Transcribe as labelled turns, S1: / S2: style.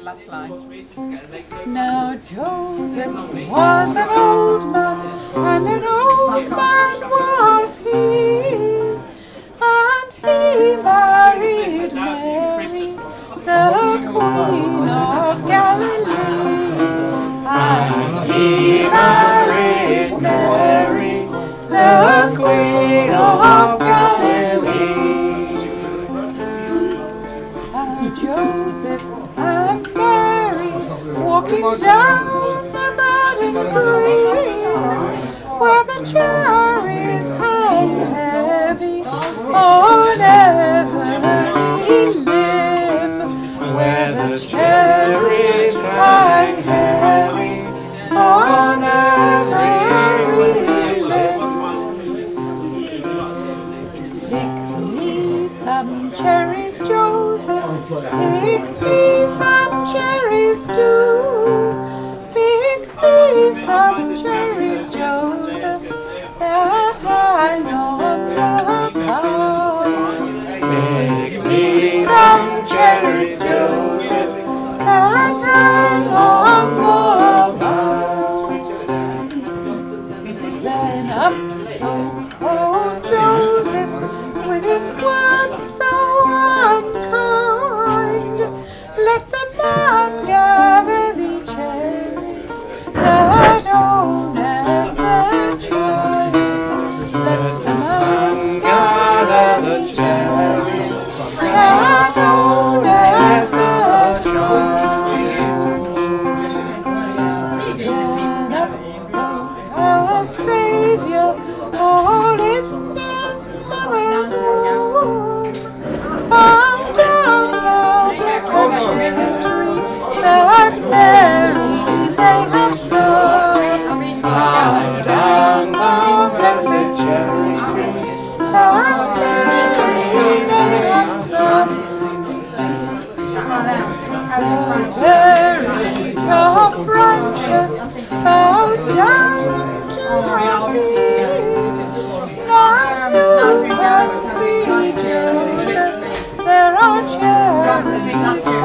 S1: last line.
S2: Now Joseph was an old man, and an old man was he, and he married Mary, the Queen of Galilee. And he married Mary, the Queen of Galilee. And Joseph and Mary walking down the garden green, where the cherries hang heavy on every limb, where the cherries hang heavy on every limb. Pick me some cherries, Joseph, pick me some cherries too. Pick me some cherries, Joseph, that hang on the bough. Pick me some cherries, Joseph, that hang on the bough. Then up spoke old Joseph with his words so unkind. Let the man gather the cherries that owneth the child. Let the man gather the cherries that owneth the child. Then up spoke our Saviour, all in his mother's womb, bound down the blessed cherry tree that Mary may have sown. Bound down the blessed cherry tree that Mary may have sown. The very top branches bowed down to her feet. Now you can see, Joseph, there are cherries